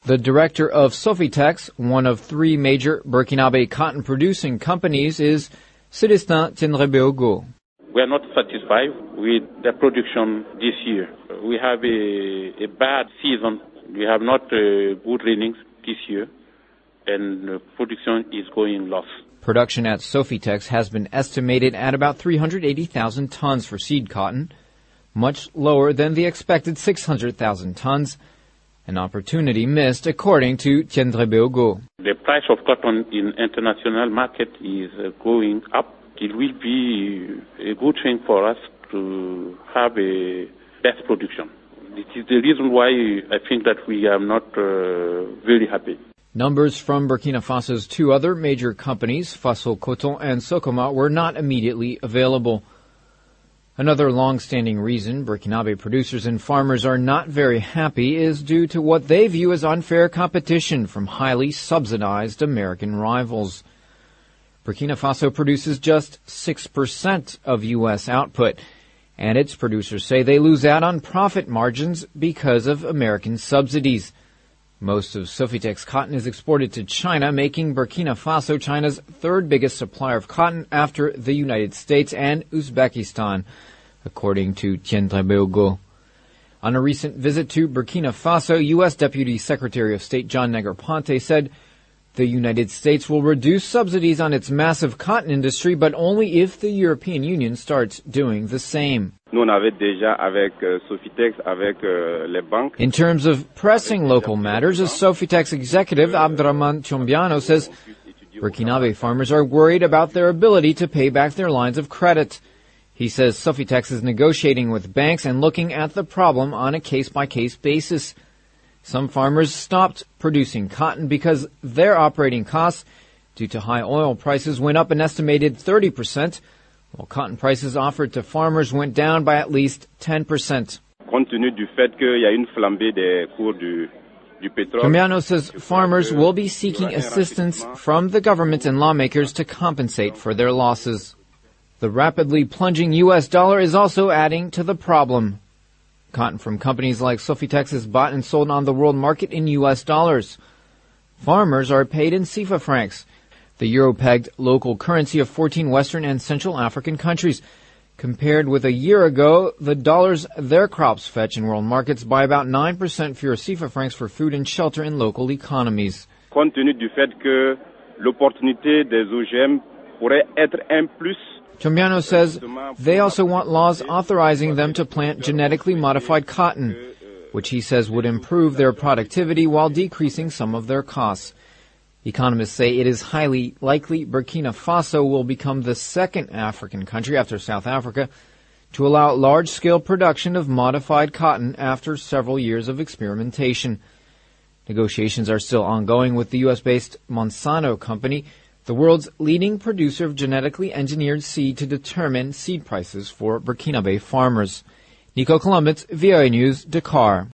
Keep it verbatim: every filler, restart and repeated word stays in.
The director of Sofitex, one of three major Burkinabe cotton-producing companies, is Célestin Tiendrebeogo. We are not satisfied with the production this year. We have a, a bad season. We have not uh, good rainings this year, and uh, production is going lost. Production at Sofitex has been estimated at about three hundred eighty thousand tons for seed cotton, much lower than the expected six hundred thousand tons, an opportunity missed according to Tiendrebeogo. The price of cotton in international market is uh, going up. It will be a good thing for us to have a best production. This is the reason why I think that we are not uh, very happy. Numbers from Burkina Faso's two other major companies, Faso Coton and Socoma, were not immediately available. Another long-standing reason Burkinabe producers and farmers are not very happy is due to what they view as unfair competition from highly subsidized American rivals. Burkina Faso produces just six percent of U S output, and its producers say they lose out on profit margins because of American subsidies. Most of Sofitex cotton is exported to China, making Burkina Faso China's third biggest supplier of cotton after the United States and Uzbekistan, according to Tiendrebeogo. On a recent visit to Burkina Faso, U S Deputy Secretary of State John Negroponte said the United States will reduce subsidies on its massive cotton industry, but only if the European Union starts doing the same. In terms of pressing local matters, a Sofitex executive, Abdraman Chombiano, says Burkinabe farmers are worried about their ability to pay back their lines of credit. He says Sofitex is negotiating with banks and looking at the problem on a case-by-case basis. Some farmers stopped producing cotton because their operating costs, due to high oil prices, went up an estimated thirty percent, while cotton prices offered to farmers went down by at least ten percent. Chombiano says farmers will be seeking assistance from the government and lawmakers to compensate for their losses. The rapidly plunging U S dollar is also adding to the problem. Cotton from companies like Sofitex is bought and sold on the world market in U S dollars. Farmers are paid in C F A francs, the euro-pegged local currency of fourteen Western and Central African countries. Compared with a year ago, the dollars their crops fetch in world markets buy about nine percent fewer C F A francs for food and shelter in local economies. Compte tenu du fait que l'opportunité des O G M pourrait être un plus. Chombiano says they also want laws authorizing them to plant genetically modified cotton, which he says would improve their productivity while decreasing some of their costs. Economists say it is highly likely Burkina Faso will become the second African country after South Africa to allow large-scale production of modified cotton after several years of experimentation. Negotiations are still ongoing with the U S-based Monsanto company, the world's leading producer of genetically engineered seed, to determine seed prices for Burkinabe farmers. Nico Columbus, V O A News, Dakar.